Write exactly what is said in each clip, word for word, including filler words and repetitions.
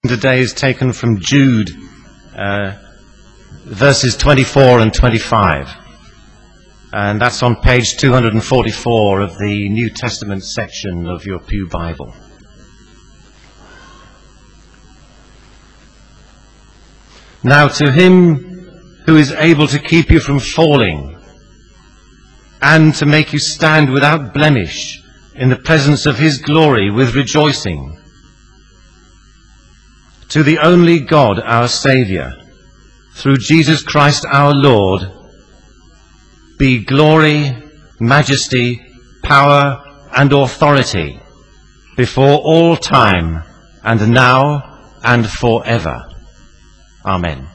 Today is taken from Jude, uh, verses twenty-four and twenty-five. And that's on page two hundred forty-four of the New Testament section of your Pew Bible. Now to him who is able to keep you from falling and to make you stand without blemish in the presence of his glory with rejoicing, to the only God, our Saviour, through Jesus Christ our Lord, be glory, majesty, power, and authority before all time, and now, and forever. Amen.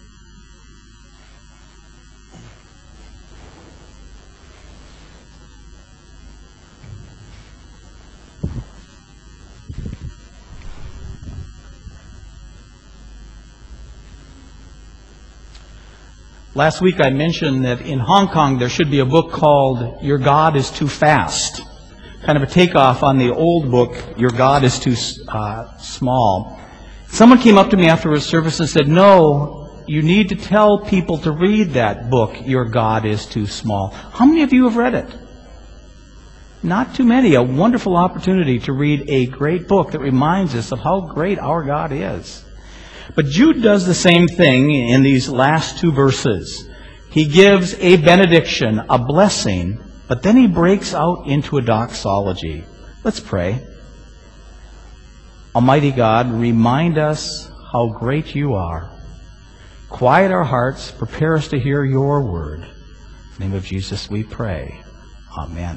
Last week I mentioned that in Hong Kong there should be a book called Your God is Too Fast, kind of a takeoff on the old book, Your God is Too uh, Small. Someone came up to me after a service and said, no, you need to tell people to read that book, Your God is Too Small. How many of you have read it? Not too many. A wonderful opportunity to read a great book that reminds us of how great our God is. But Jude does the same thing in these last two verses. He gives a benediction, a blessing, but then he breaks out into a doxology. Let's pray. Almighty God, remind us how great you are. Quiet our hearts, prepare us to hear your word. In the name of Jesus we pray. Amen.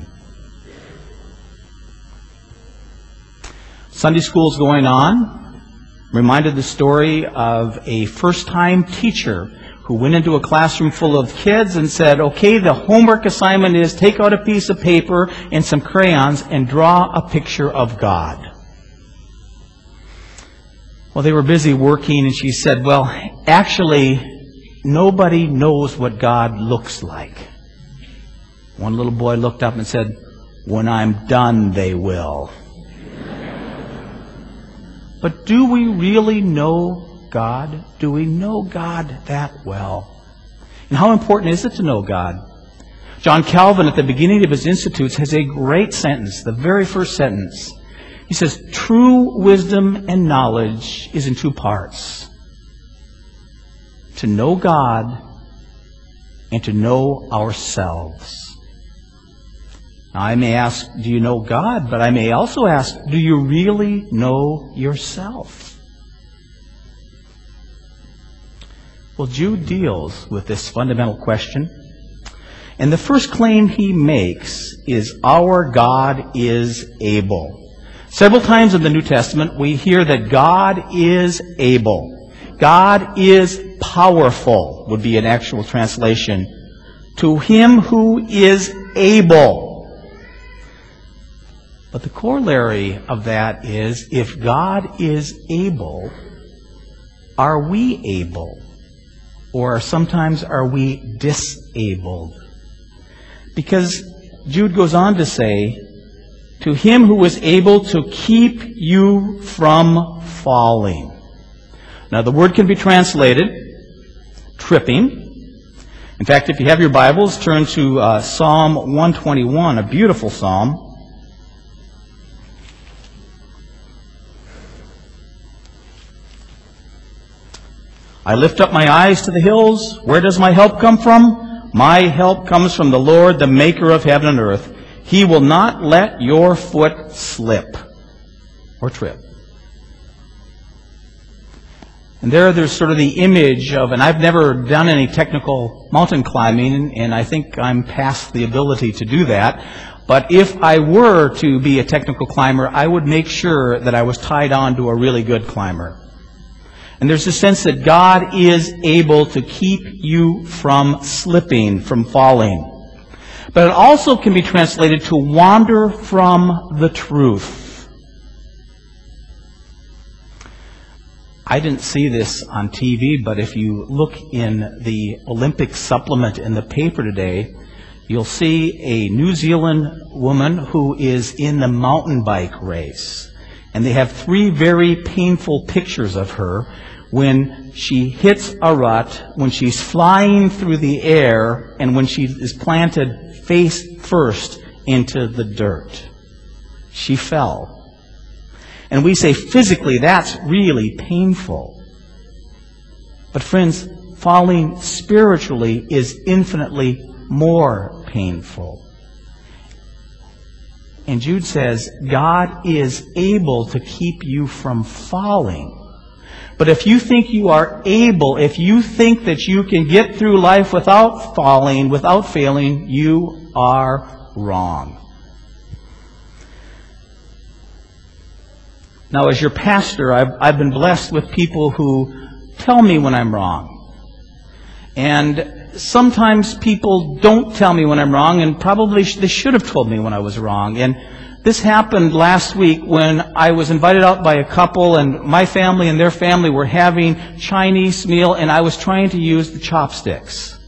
Sunday school's going on. Reminded the story of a first-time teacher who went into a classroom full of kids and said, okay, the homework assignment is take out a piece of paper and some crayons and draw a picture of God. Well, they were busy working, and she said, well, actually, nobody knows what God looks like. One little boy looked up and said, when I'm done, they will. But do we really know God? Do we know God that well? And how important is it to know God? John Calvin, at the beginning of his Institutes, has a great sentence, the very first sentence. He says, true wisdom and knowledge is in two parts. To know God and to know ourselves. Now, I may ask, do you know God? But I may also ask, do you really know yourself? Well, Jude deals with this fundamental question. And the first claim he makes is our God is able. Several times in the New Testament, we hear that God is able. God is powerful, would be an actual translation. To him who is able. But the corollary of that is, if God is able, are we able? Or sometimes are we disabled? Because Jude goes on to say, to him who is able to keep you from falling. Now the word can be translated tripping. In fact, if you have your Bibles, turn to uh, Psalm one twenty-one, a beautiful psalm. I lift up my eyes to the hills. Where does my help come from? My help comes from the Lord, the maker of heaven and earth. He will not let your foot slip or trip. And there, there's sort of the image of, and I've never done any technical mountain climbing, and I think I'm past the ability to do that. But if I were to be a technical climber, I would make sure that I was tied on to a really good climber. And there's a sense that God is able to keep you from slipping, from falling. But it also can be translated to wander from the truth. I didn't see this on T V, but if you look in the Olympic supplement in the paper today, you'll see a New Zealand woman who is in the mountain bike race. And they have three very painful pictures of her when she hits a rut, when she's flying through the air, and when she is planted face first into the dirt. She fell. And we say physically that's really painful. But friends, falling spiritually is infinitely more painful. And Jude says, God is able to keep you from falling. But if you think you are able, if you think that you can get through life without falling, without failing, you are wrong. Now, as your pastor, I've, I've been blessed with people who tell me when I'm wrong. And sometimes people don't tell me when I'm wrong, and probably sh- they should have told me when I was wrong. And this happened last week when I was invited out by a couple, and my family and their family were having Chinese meal, and I was trying to use the chopsticks.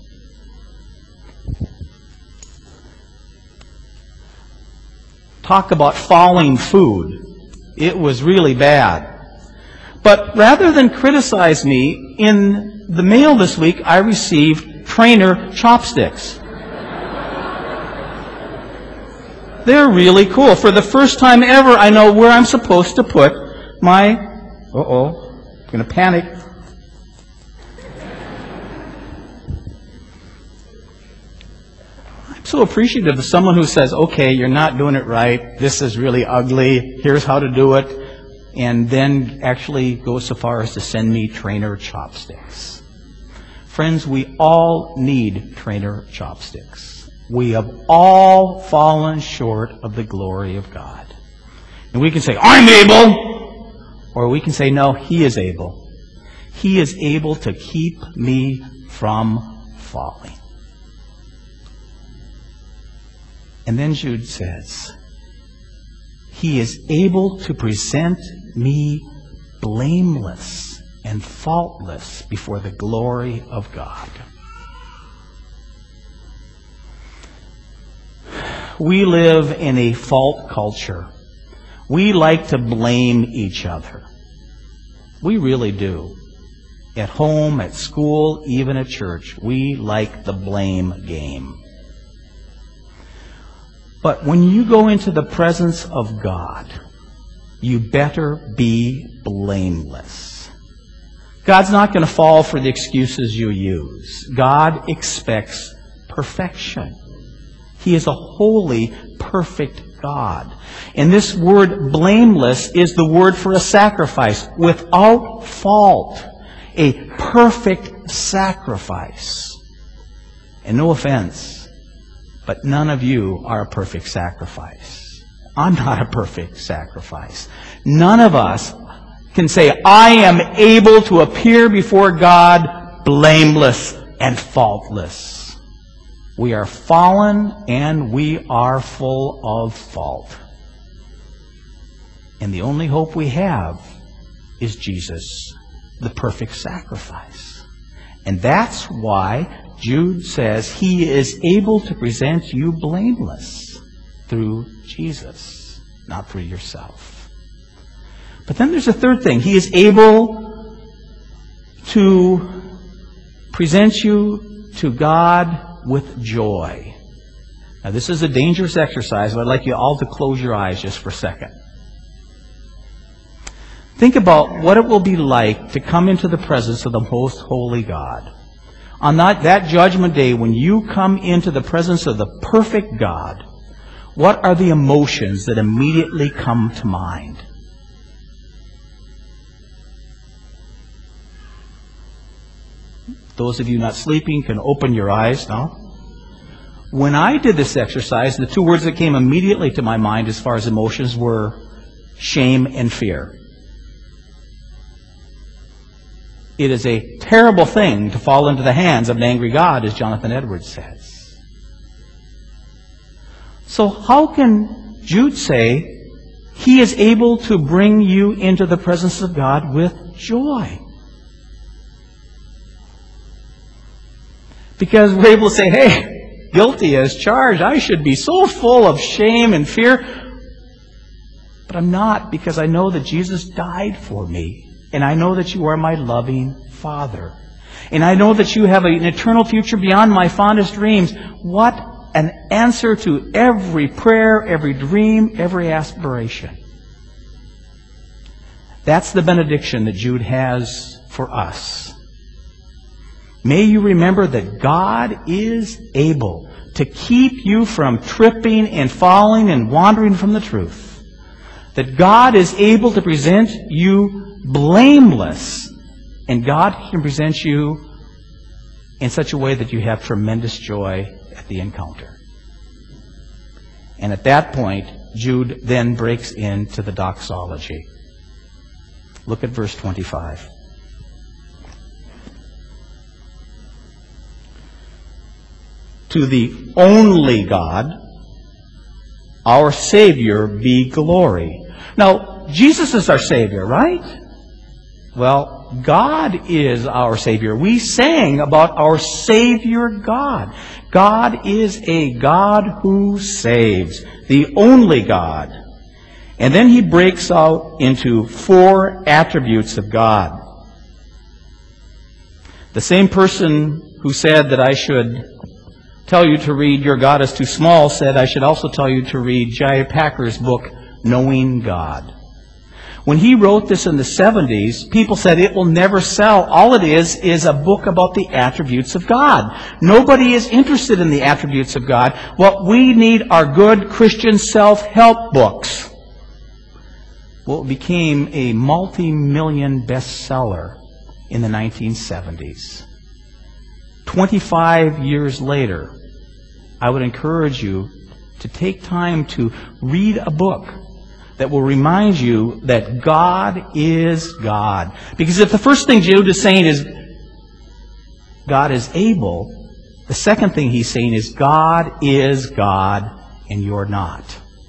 Talk about falling food. It was really bad. But rather than criticize me, in the mail this week I received Trainer chopsticks. They're really cool. For the first time ever, I know where I'm supposed to put my... Uh-oh. I'm going to panic. I'm so appreciative of someone who says, okay, you're not doing it right. This is really ugly. Here's how to do it. And then actually goes so far as to send me Trainer chopsticks. Friends, we all need Trainer chopsticks. We have all fallen short of the glory of God. And we can say, I'm able! Or we can say, no, He is able. He is able to keep me from falling. And then Jude says, He is able to present me blameless and faultless before the glory of God. We live in a fault culture. We like to blame each other. We really do. At home, at school, even at church, we like the blame game. But when you go into the presence of God, you better be blameless. God's not going to fall for the excuses you use. God expects perfection. He is a holy, perfect God. And this word blameless is the word for a sacrifice, without fault. A perfect sacrifice. And no offense, but none of you are a perfect sacrifice. I'm not a perfect sacrifice. None of us can say, I am able to appear before God blameless and faultless. We are fallen and we are full of fault. And the only hope we have is Jesus, the perfect sacrifice. And that's why Jude says He is able to present you blameless through Jesus, not through yourself. But then there's a third thing. He is able to present you to God with joy. Now, this is a dangerous exercise, but I'd like you all to close your eyes just for a second. Think about what it will be like to come into the presence of the most holy God. On that, that judgment day, when you come into the presence of the perfect God, what are the emotions that immediately come to mind? Those of you not sleeping can open your eyes now. When I did this exercise, the two words that came immediately to my mind as far as emotions were shame and fear. It is a terrible thing to fall into the hands of an angry God, as Jonathan Edwards says. So how can Jude say He is able to bring you into the presence of God with joy? Because we're able to say, hey, guilty as charged. I should be so full of shame and fear. But I'm not, because I know that Jesus died for me. And I know that you are my loving Father. And I know that you have an eternal future beyond my fondest dreams. What an answer to every prayer, every dream, every aspiration. That's the benediction that Jude has for us. May you remember that God is able to keep you from tripping and falling and wandering from the truth. That God is able to present you blameless, and God can present you in such a way that you have tremendous joy at the encounter. And at that point, Jude then breaks into the doxology. Look at verse twenty-five. To the only God, our Savior, be glory. Now, Jesus is our Savior, right? Well, God is our Savior. We sang about our Savior God. God is a God who saves, the only God. And then he breaks out into four attributes of God. The same person who said that I should tell you to read Your God is Too Small said I should also tell you to read J I Packer's book, Knowing God. When he wrote this in the seventies, people said it will never sell. All it is is a book about the attributes of God. Nobody is interested in the attributes of God. What we need are good Christian self-help books. Well, it became a multi-million bestseller in the nineteen seventies. twenty-five years later, I would encourage you to take time to read a book that will remind you that God is God. Because if the first thing Jude is saying is God is able, the second thing he's saying is God is God and you're not.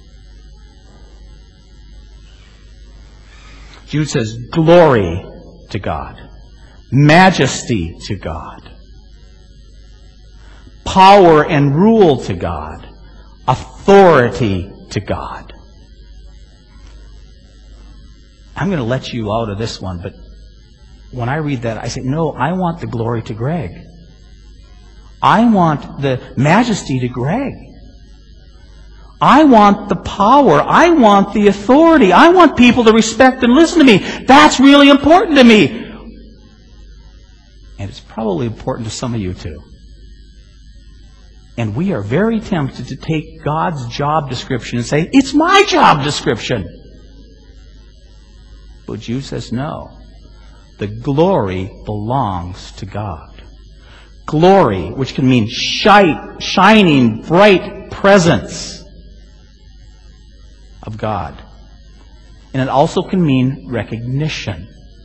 Jude says, glory to God, majesty to God, power and rule to God, authority to God. I'm going to let you out of this one, but when I read that, I say, no, I want the glory to Greg. I want the majesty to Greg. I want the power. I want the authority. I want people to respect and listen to me. That's really important to me. And it's probably important to some of you too. And we are very tempted to take God's job description and say, it's my job description. But Jude says, no. The glory belongs to God. Glory, which can mean shine, shining, bright presence of God. And it also can mean recognition.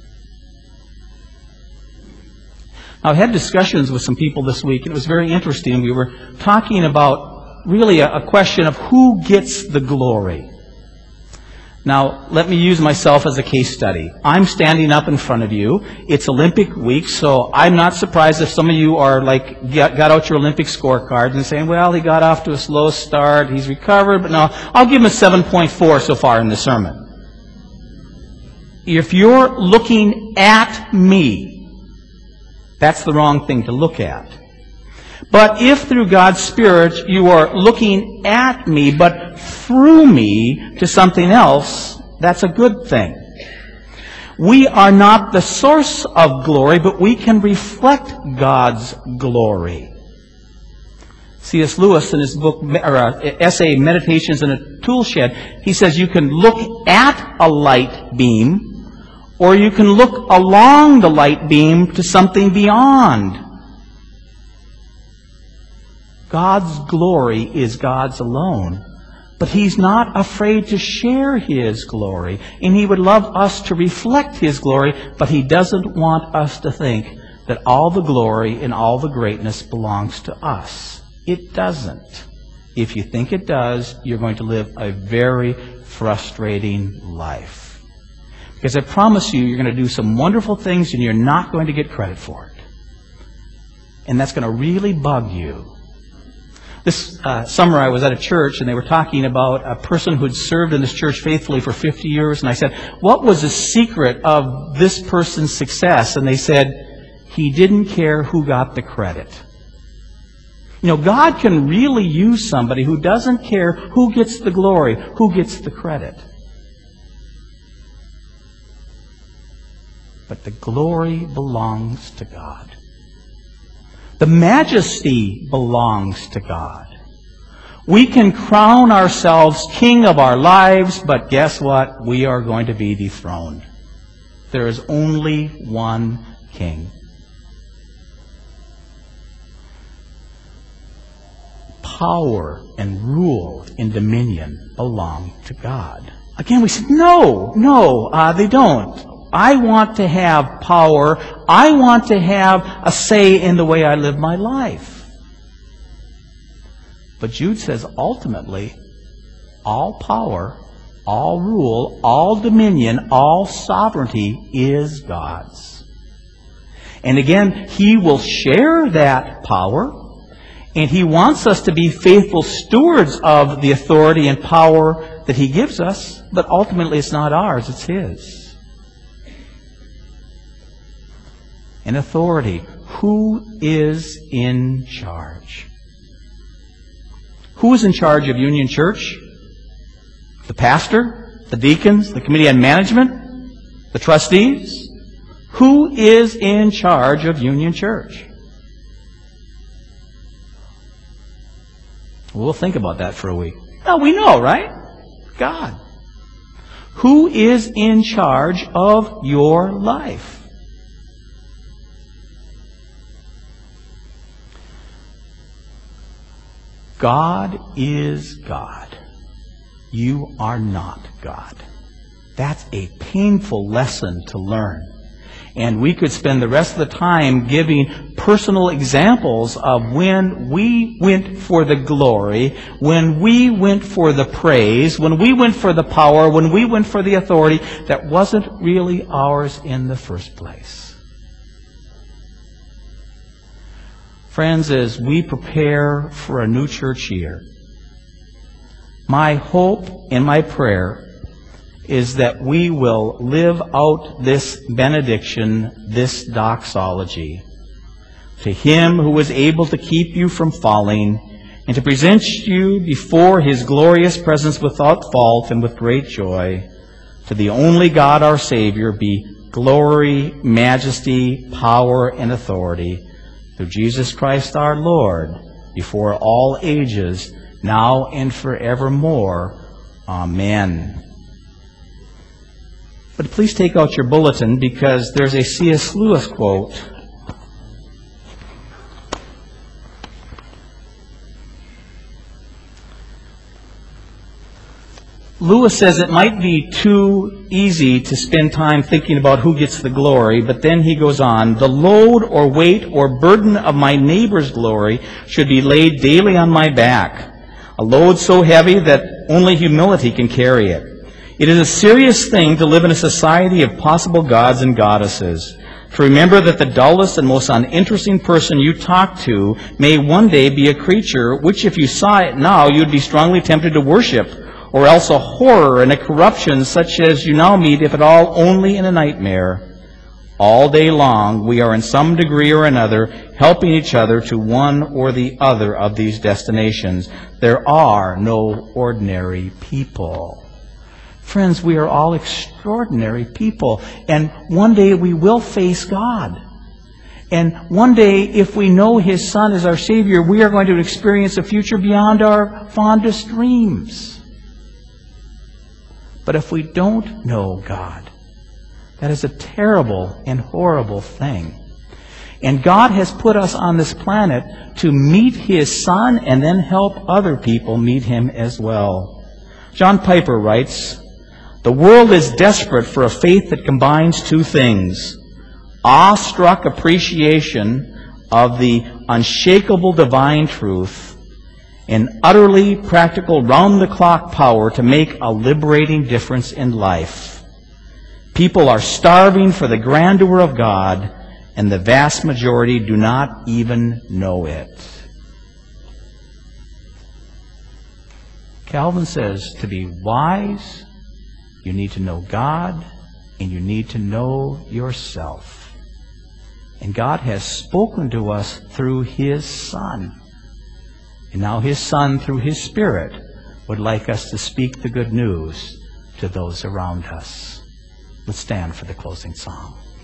Now, I had discussions with some people this week, and it was very interesting. We were talking about really a, a question of who gets the glory. Now, let me use myself as a case study. I'm standing up in front of you. It's Olympic week, so I'm not surprised if some of you are like, got, got out your Olympic scorecards and saying, well, he got off to a slow start, he's recovered, but no, I'll give him a seven point four so far in the sermon. If you're looking at me, that's the wrong thing to look at. But if through God's Spirit you are looking at me, but through me to something else, that's a good thing. We are not the source of glory, but we can reflect God's glory. C S Lewis, in his book, or uh, essay, Meditations in a Toolshed, he says you can look at a light beam, or you can look along the light beam to something beyond. God's glory is God's alone. But He's not afraid to share His glory. And He would love us to reflect His glory, but He doesn't want us to think that all the glory and all the greatness belongs to us. It doesn't. If you think it does, you're going to live a very frustrating life. Because I promise you, you're going to do some wonderful things and you're not going to get credit for it. And that's going to really bug you. This uh, summer I was at a church and they were talking about a person who'd served in this church faithfully for fifty years. And I said, what was the secret of this person's success? And they said, he didn't care who got the credit. You know, God can really use somebody who doesn't care who gets the glory, who gets the credit. But the glory belongs to God. The majesty belongs to God. We can crown ourselves king of our lives, but guess what? We are going to be dethroned. There is only one king. Power and rule and dominion belong to God. Again, we said, no, no, uh, they don't. I want to have power. I want to have a say in the way I live my life. But Jude says, ultimately, all power, all rule, all dominion, all sovereignty is God's. And again, He will share that power, and He wants us to be faithful stewards of the authority and power that He gives us, but ultimately it's not ours, it's His. And authority. Who is in charge? Who is in charge of Union Church? The pastor? The deacons? The committee on management? The trustees? Who is in charge of Union Church? We'll think about that for a week. Now we know, right? God. Who is in charge of your life? God is God. You are not God. That's a painful lesson to learn. And we could spend the rest of the time giving personal examples of when we went for the glory, when we went for the praise, when we went for the power, when we went for the authority that wasn't really ours in the first place. Friends, as we prepare for a new church year, my hope and my prayer is that we will live out this benediction, this doxology. To Him who is able to keep you from falling and to present you before His glorious presence without fault and with great joy, to the only God our Savior be glory, majesty, power, and authority, through Jesus Christ our Lord, before all ages, now and forevermore. Amen. But please take out your bulletin, because there's a C S Lewis quote. Lewis says it might be too easy to spend time thinking about who gets the glory, but then he goes on, the load or weight or burden of my neighbor's glory should be laid daily on my back, a load so heavy that only humility can carry it. It is a serious thing to live in a society of possible gods and goddesses, to remember that the dullest and most uninteresting person you talk to may one day be a creature which, if you saw it now, you'd be strongly tempted to worship, or else a horror and a corruption such as you now meet, if at all, only in a nightmare. All day long, we are in some degree or another helping each other to one or the other of these destinations. There are no ordinary people. Friends, we are all extraordinary people, and one day we will face God. And one day, if we know His Son as our Savior, we are going to experience a future beyond our fondest dreams. But if we don't know God, that is a terrible and horrible thing. And God has put us on this planet to meet His Son and then help other people meet Him as well. John Piper writes, the world is desperate for a faith that combines two things: awestruck appreciation of the unshakable divine truth, and utterly practical round-the-clock power to make a liberating difference in life. People are starving for the grandeur of God, and the vast majority do not even know it. Calvin says to be wise, you need to know God, and you need to know yourself. And God has spoken to us through His Son. And now His Son, through His Spirit, would like us to speak the good news to those around us. Let's stand for the closing song.